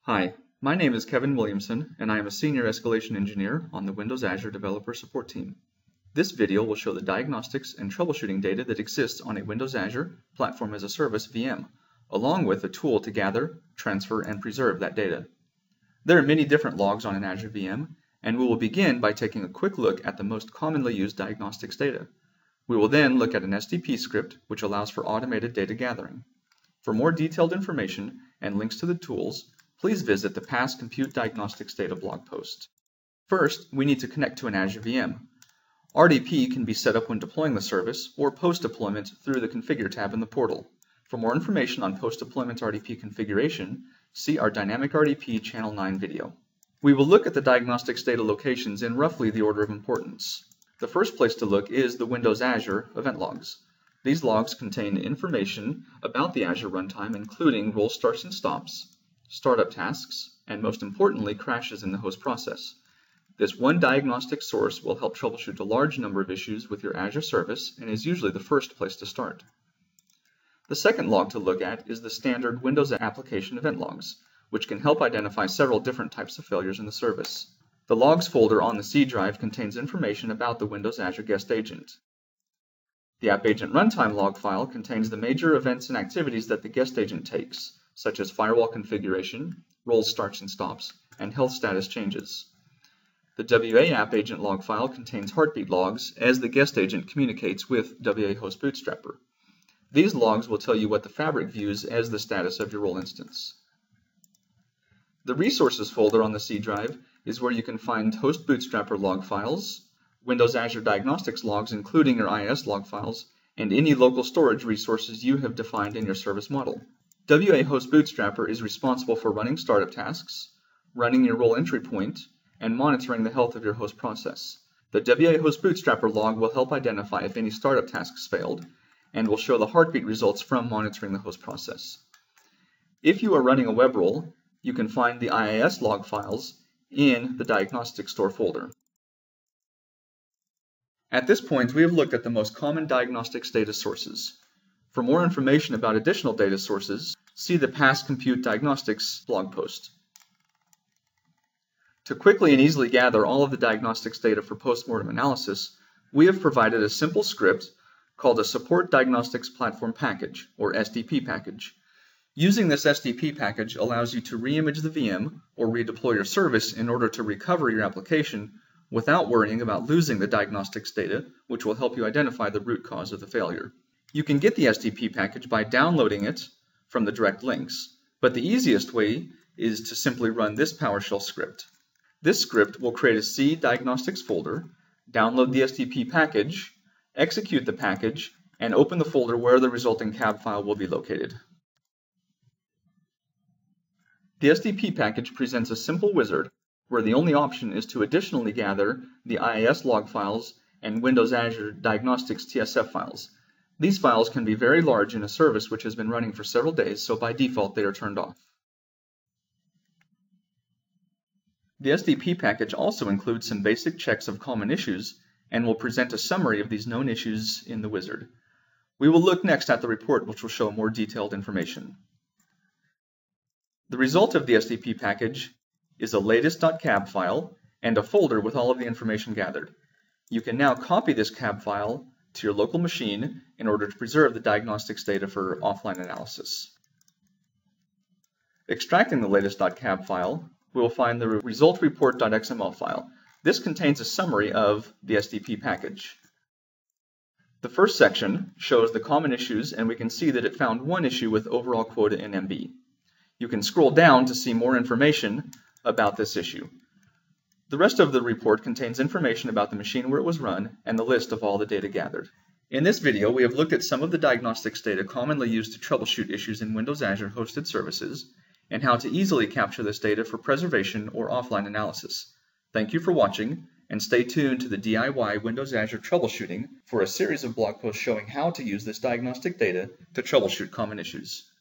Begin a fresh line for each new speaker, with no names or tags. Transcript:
Hi, my name is Kevin Williamson, and I am a Senior Escalation Engineer on the Windows Azure Developer Support Team. This video will show the diagnostics and troubleshooting data that exists on a Windows Azure Platform as a Service VM, along with a tool to gather, transfer, and preserve that data. There are many different logs on an Azure VM, and we will begin by taking a quick look at the most commonly used diagnostics data. We will then look at an SDP script, which allows for automated data gathering. For more detailed information and links to the tools, please visit the past Compute Diagnostics Data blog post. First, we need to connect to an Azure VM. RDP can be set up when deploying the service or post-deployment through the Configure tab in the portal. For more information on post-deployment RDP configuration, see our Dynamic RDP Channel 9 video. We will look at the diagnostics data locations in roughly the order of importance. The first place to look is the Windows Azure event logs. These logs contain information about the Azure runtime, including role starts and stops, startup tasks, and most importantly, crashes in the host process. This one diagnostic source will help troubleshoot a large number of issues with your Azure service and is usually the first place to start. The second log to look at is the standard Windows application event logs, which can help identify several different types of failures in the service. The logs folder on the C drive contains information about the Windows Azure Guest Agent. The App Agent Runtime log file contains the major events and activities that the Guest Agent takes, such as firewall configuration, role starts and stops, and health status changes. The WA App Agent log file contains heartbeat logs as the Guest Agent communicates with WA Host Bootstrapper. These logs will tell you what the Fabric views as the status of your role instance. The Resources folder on the C drive is where you can find Host Bootstrapper log files, Windows Azure Diagnostics logs including your IIS log files, and any local storage resources you have defined in your service model. WA Host Bootstrapper is responsible for running startup tasks, running your role entry point, and monitoring the health of your host process. The WA Host Bootstrapper log will help identify if any startup tasks failed, and will show the heartbeat results from monitoring the host process. If you are running a web role, you can find the IIS log files in the Diagnostics Store folder. At this point, we have looked at the most common diagnostics data sources. For more information about additional data sources, see the past Compute Diagnostics blog post. To quickly and easily gather all of the diagnostics data for postmortem analysis, we have provided a simple script called a Support Diagnostics Platform Package, or SDP package. Using this SDP package allows you to re-image the VM or redeploy your service in order to recover your application without worrying about losing the diagnostics data, which will help you identify the root cause of the failure. You can get the SDP package by downloading it from the direct links, but the easiest way is to simply run this PowerShell script. This script will create a C diagnostics folder, download the SDP package, execute the package, and open the folder where the resulting cab file will be located. The SDP package presents a simple wizard where the only option is to additionally gather the IIS log files and Windows Azure Diagnostics TSF files. These files can be very large in a service which has been running for several days, so by default they are turned off. The SDP package also includes some basic checks of common issues and will present a summary of these known issues in the wizard. We will look next at the report, which will show more detailed information. The result of the SDP package is a latest.cab file and a folder with all of the information gathered. You can now copy this cab file to your local machine in order to preserve the diagnostics data for offline analysis. Extracting the latest.cab file, we will find the result report.xml file. This contains a summary of the SDP package. The first section shows the common issues, and we can see that it found one issue with overall quota in MB. You can scroll down to see more information about this issue. The rest of the report contains information about the machine where it was run and the list of all the data gathered. In this video, we have looked at some of the diagnostics data commonly used to troubleshoot issues in Windows Azure hosted services and how to easily capture this data for preservation or offline analysis. Thank you for watching, and stay tuned to the DIY Windows Azure Troubleshooting for a series of blog posts showing how to use this diagnostic data to troubleshoot common issues.